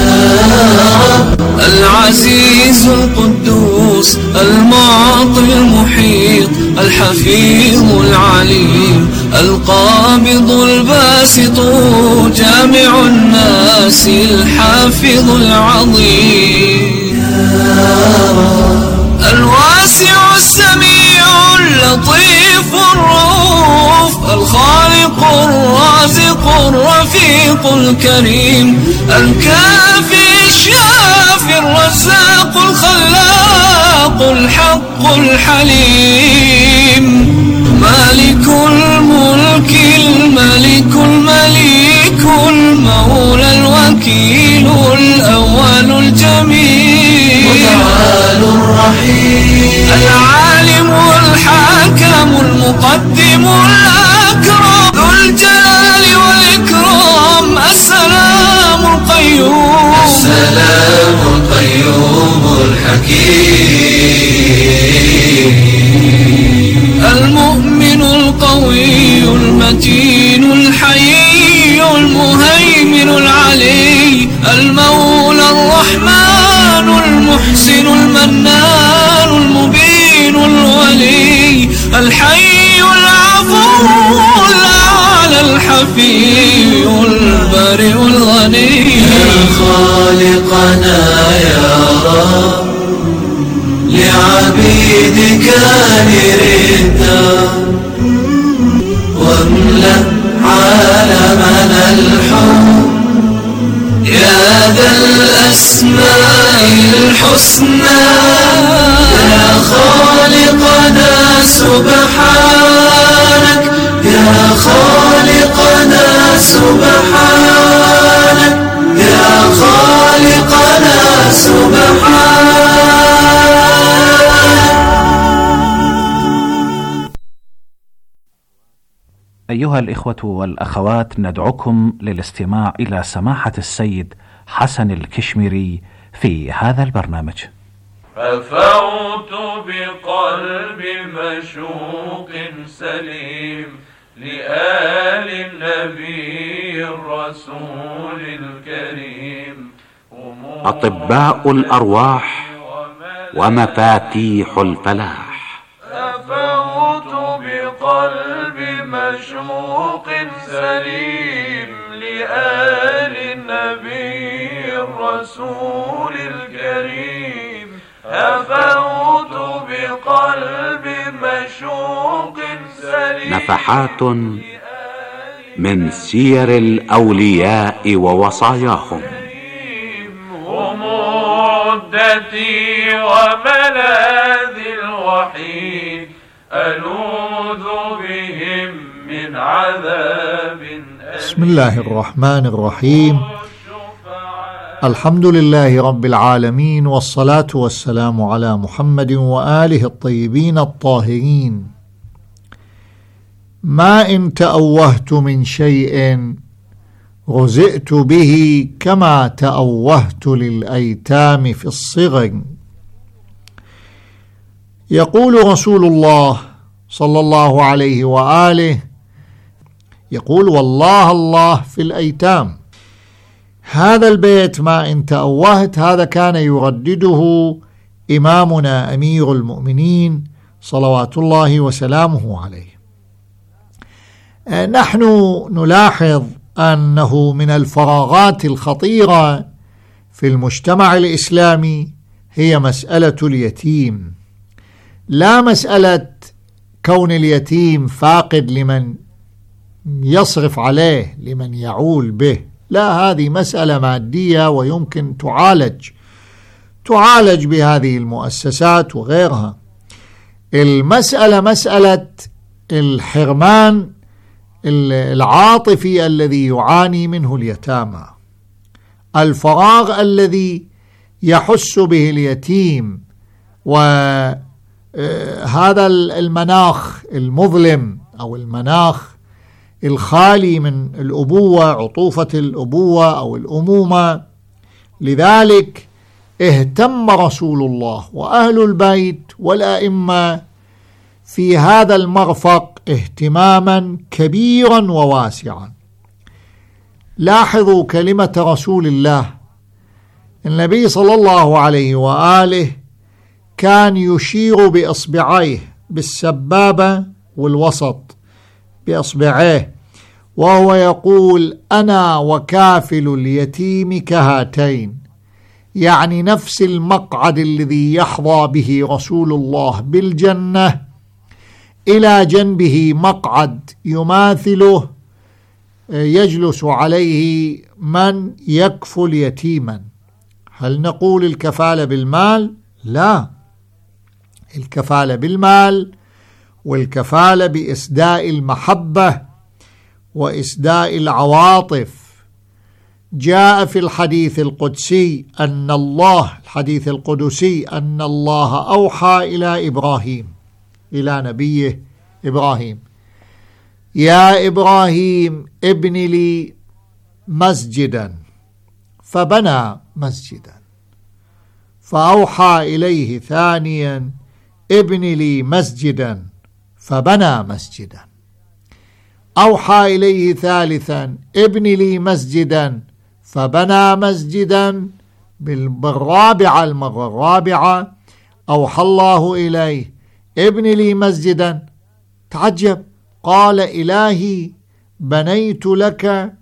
العزيز القدوس المعطي المحيط الحفيظ العليم القابض الباسط جامع الناس الحافظ العظيم الواسع السميع اللطيف الرؤوف الخالق الرازق الرفيق الكريم الكافي الشافي الرزاق الخلاق الحق الحليم مالك الملك الملك المليك المولى الوكيل الأول الجميل متعال الرحيم العالم الحاكم المقدم الأكرم ذو الجلال والإكرام السلام القيوم السلام القيوم الحكيم المؤمن القوي المتين الحيي المهيمن العلي المولى الرحمن المحسن المنان المبين الولي الحي العفو الأعلى الحفي البرئ الغني يا خالقنا يا رب لعبيدك نردا واملأ عالمنا الحب يا ذا الأسماء الحسنى يا خالقنا سبحانك يا خالقنا سبحانك يا خالقنا سبحانك. أيها الإخوة والأخوات، ندعوكم للاستماع إلى سماحة السيد حسن الكشميري في هذا البرنامج. ففوت بقلب مشوق سليم لآل النبي الرسول الكريم أطباء الأرواح ومفاتيح الفلاح. ففوت بقلب مشوق سليم لآل النبي الرسول الكريم هفوت بقلب مشوق سليم. نفحات من سير الأولياء ووصاياهم. هم عدتي وملاذي الوحيد ألوذ بهم من عذاب أليم. بسم الله الرحمن الرحيم. الحمد لله رب العالمين، والصلاة والسلام على محمد وآله الطيبين الطاهرين. ما إن تأوهت من شيء رزئت به كما تأوهت للأيتام في الصغر. يقول رسول الله صلى الله عليه وآله، يقول والله الله في الأيتام. هذا البيت ما إن تأوهت هذا كان يردده إمامنا أمير المؤمنين صلوات الله وسلامه عليه. نحن نلاحظ أنه من الفراغات الخطيرة في المجتمع الإسلامي هي مسألة اليتيم. لا مسألة كون اليتيم فاقد لمن يصرف عليه، لمن يعول به، لا، هذه مسألة مادية ويمكن تعالج بهذه المؤسسات وغيرها. المسألة مسألة الحرمان العاطفي الذي يعاني منه اليتامى، الفراغ الذي يحس به اليتيم، وهذا المناخ المظلم أو المناخ الخالي من الأبوة، عطوفة الأبوة أو الأمومة. لذلك اهتم رسول الله وأهل البيت والأئمة في هذا المرفق اهتماما كبيرا وواسعا. لاحظوا كلمة رسول الله. النبي صلى الله عليه وآله كان يشير بإصبعيه، بالسبابة والوسط بإصبعيه، وهو يقول أنا وكافل اليتيم كهاتين، يعني نفس المقعد الذي يحظى به رسول الله بالجنة إلى جنبه مقعد يماثله يجلس عليه من يكفل يتيما. هل نقول الكفالة بالمال؟ لا، الكفالة بالمال والكفالة بإسداء المحبة وإسداء العواطف. جاء في الحديث القدسي أن الله، الحديث القدسي، أن الله أوحى إلى إبراهيم، إلى نبيه إبراهيم: يا إبراهيم ابن لي مسجدا، فبنى مسجدا. فأوحى إليه ثانيا: ابن لي مسجدا، فبنى مسجدا. أوحى إليه ثالثا: ابن لي مسجدا، فبنى مسجدا. بالرابعة، المرة الرابعة، أوحى الله إليه: ابن لي مسجدا. تعجب، قال: إلهي بنيت لك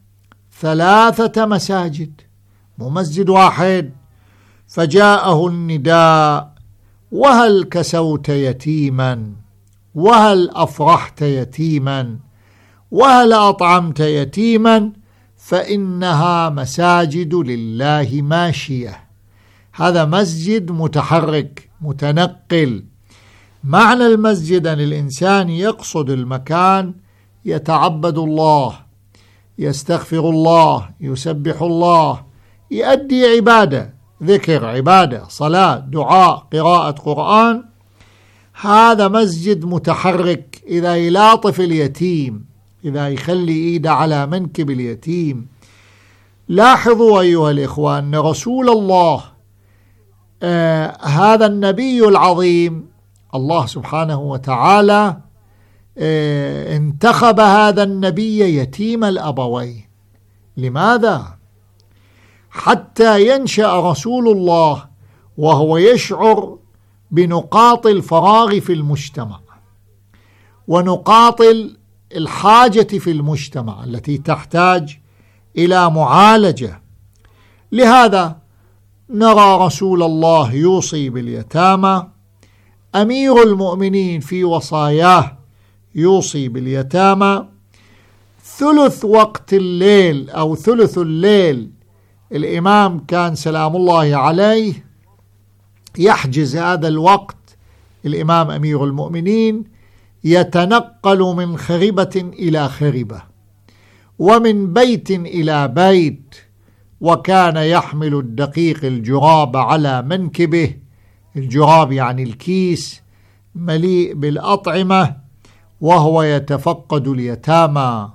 3 مساجد، مو مسجد واحد. فجاءه النداء: وهل كسوت يتيما، وهل أفرحت يتيما، وهل أطعمت يتيما، فإنها مساجد لله ماشية. هذا مسجد متحرك متنقل. معنى المسجد أن الإنسان يقصد المكان يتعبد الله، يستغفر الله، يسبح الله، يؤدي عبادة، ذكر، عبادة، صلاة، دعاء، قراءة قرآن. هذا مسجد متحرك. إذا يلاطف اليتيم، إذا يخلي إيده على منكب اليتيم. لاحظوا أيها الإخوة أن رسول الله هذا النبي العظيم، الله سبحانه وتعالى انتخب هذا النبي يتيم الأبوين. لماذا؟ حتى ينشأ رسول الله وهو يشعر بنقاط الفراغ في المجتمع ونقاط الحاجة في المجتمع التي تحتاج إلى معالجة. لهذا نرى رسول الله يوصي باليتامى، أمير المؤمنين في وصاياه يوصي باليتامى. ثلث وقت الليل أو ثلث الليل الإمام كان سلام الله عليه يحجز هذا الوقت، الإمام أمير المؤمنين يتنقل من خربة إلى خربة ومن بيت إلى بيت، وكان يحمل الدقيق الجراب على منكبه، الجراب يعني الكيس مليء بالأطعمة، وهو يتفقد اليتامى.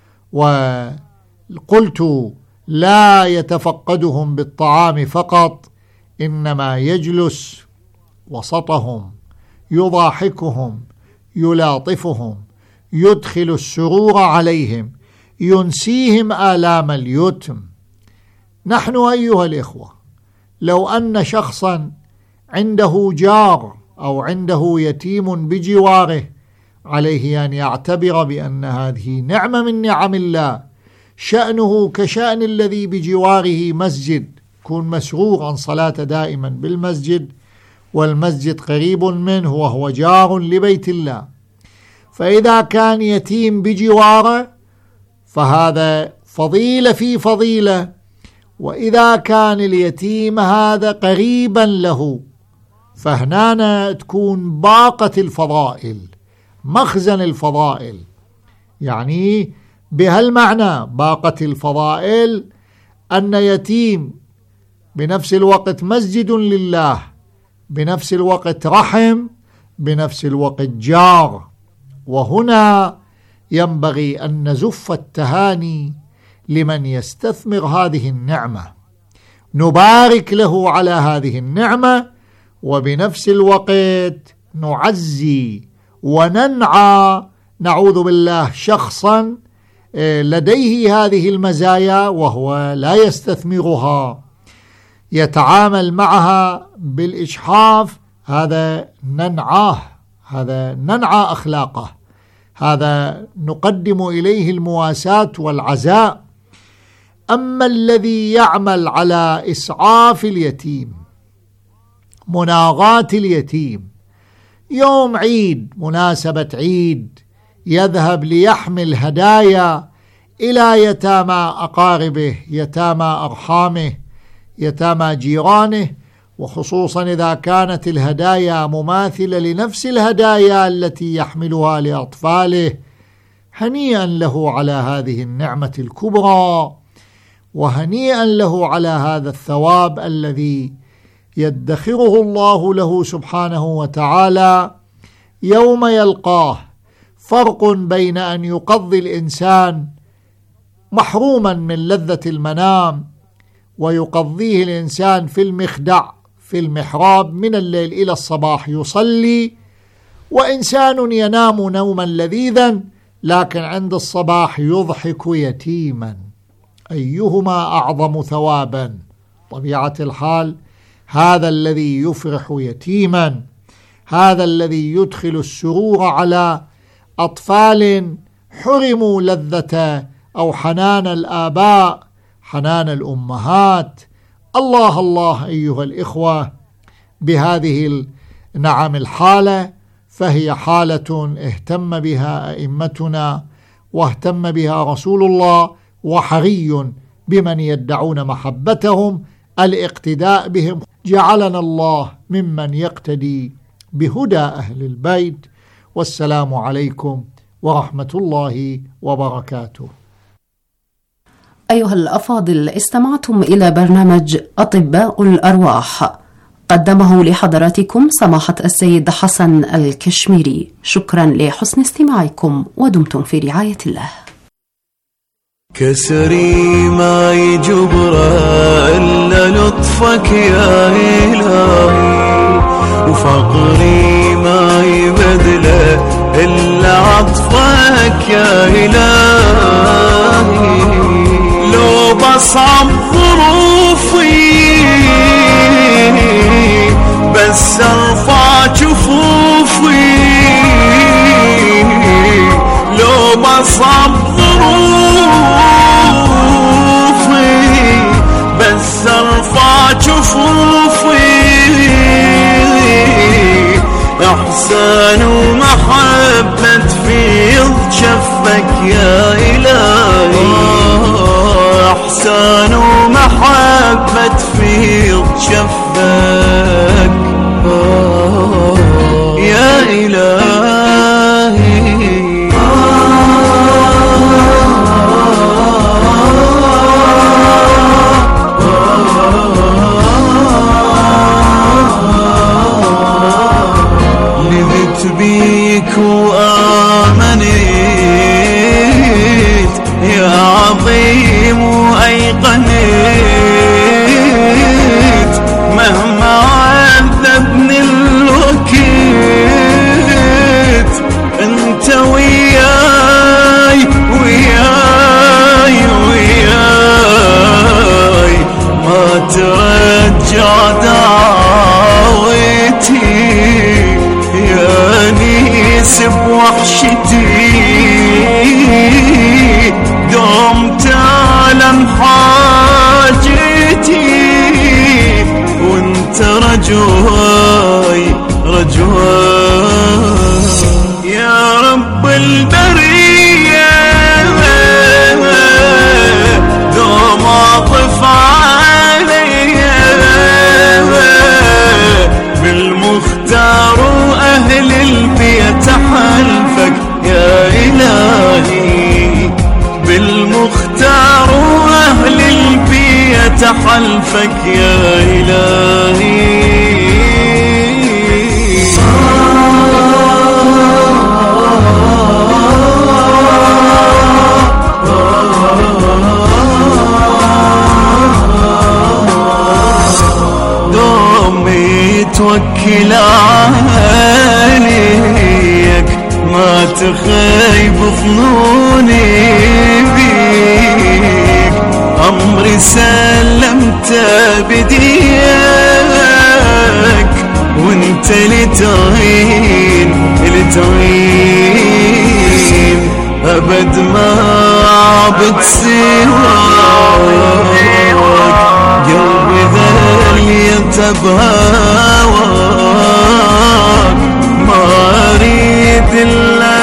وقلت لا يتفقدهم بالطعام فقط، إنما يجلس وسطهم، يضاحكهم، يلاطفهم، يدخل السرور عليهم، ينسيهم آلام اليتم. نحن أيها الإخوة لو أن شخصا عنده جار أو عنده يتيم بجواره، عليه أن يعتبر بأن هذه نعمة من نعم الله، شأنه كشأن الذي بجواره مسجد، يكون مسرور عن صلاة دائما بالمسجد، والمسجد قريب منه وهو جار لبيت الله. فإذا كان يتيم بجواره فهذا فضيلة في فضيلة، وإذا كان اليتيم هذا قريبا له فهنا تكون باقة الفضائل، مخزن الفضائل. يعني بهالمعنى باقة الفضائل أن يتيم بنفس الوقت مسجد لله، بنفس الوقت رحم، بنفس الوقت جار. وهنا ينبغي أن نزف التهاني لمن يستثمر هذه النعمة، نبارك له على هذه النعمة، وبنفس الوقت نعزي وننعى نعوذ بالله شخصا لديه هذه المزايا وهو لا يستثمرها، يتعامل معها بالإجحاف، هذا ننعاه، هذا ننعى أخلاقه، هذا نقدم إليه المواساة والعزاء. أما الذي يعمل على إسعاف اليتيم، مناغاة اليتيم، يوم عيد، مناسبة عيد، يذهب ليحمل هدايا إلى يتامى أقاربه، يتامى أرحامه، يتامى جيرانه، وخصوصا إذا كانت الهدايا مماثلة لنفس الهدايا التي يحملها لأطفاله. هنيئا له على هذه النعمة الكبرى، وهنيئا له على هذا الثواب الذي يدخره الله له سبحانه وتعالى يوم يلقاه. فرق بين أن يقضي الإنسان محروما من لذة المنام ويقضيه الإنسان في المخدع في المحراب من الليل إلى الصباح يصلي، وإنسان ينام نوما لذيذا لكن عند الصباح يضحك يتيما، أيهما أعظم ثوابا؟ طبيعة الحال هذا الذي يفرح يتيما، هذا الذي يدخل السرور على أطفال حرموا لذة أو حنان الآباء، حنان الأمهات. الله الله أيها الإخوة بهذه النعم الحالة، فهي حالة اهتم بها أئمتنا واهتم بها رسول الله، وحري بمن يدعون محبتهم الاقتداء بهم. جعلنا الله ممن يقتدي بهدى أهل البيت، والسلام عليكم ورحمة الله وبركاته. أيها الأفاضل، استمعتم إلى برنامج أطباء الأرواح، قدمه لحضراتكم سماحة السيد حسن الكشميري. شكرا لحسن استماعكم، ودمتم في رعاية الله. كسري ما يجبره إلا لطفك يا إلهي، وفقري ما يبدله إلا عطفك يا إلهي. لو بصعب ظروفي بس ارفع جفوفي، لو بصعب ظروفي بستان ومحبة تفيض شفك يا إلهي. لذت بيك وآمنيت يا عظيم وأيقنيت مهما عذبني الوكيت انت وياي وياي وياي ما ترجع دعوتي يا نيس بوحشتي دوم تعلم حاجتي وانت رجواي رجواي يا رب البرية دوم اطف علي بالمختار واهل البيت حلفك يا إلهي بالمختار واهل البيت حلفك يا إلهي. دومي توكل عليك ما تخيب ظنوني بيك أمري سلمت بديك وانت لتعين أبد ما عبد سواك قلبي ذل يتبهواك ما أريد إلا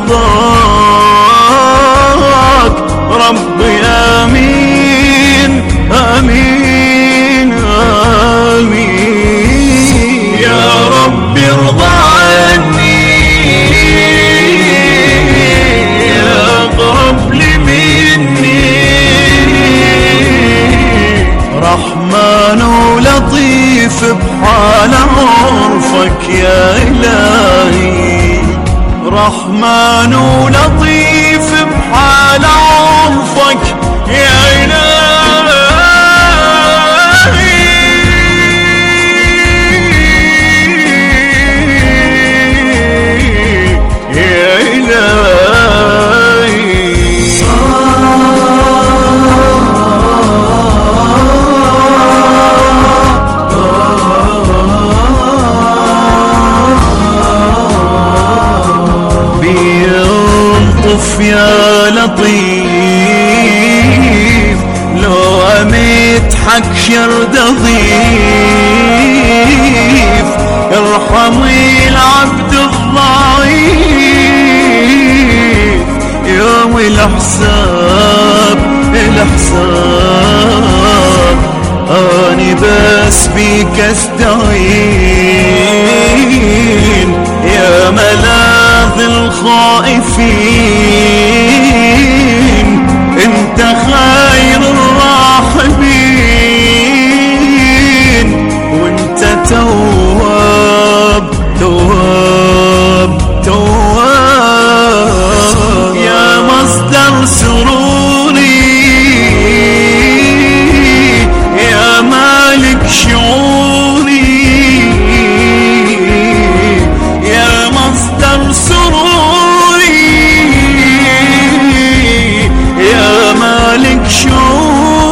رضاك ربي آمين آمين آمين يا ربي ارضى عني يا أقرب لي مني رحمن ولطيف بحال عرفك يا إلهي رحمن ولطيف بحال عرفك يا إلهي يا إلهي. بيلطف يا لطيف لو أميت حق شرد ضيف ارحمي العبد الضعيف يوم الحساب أني بس بيك استعين يا ملاذ الخائفين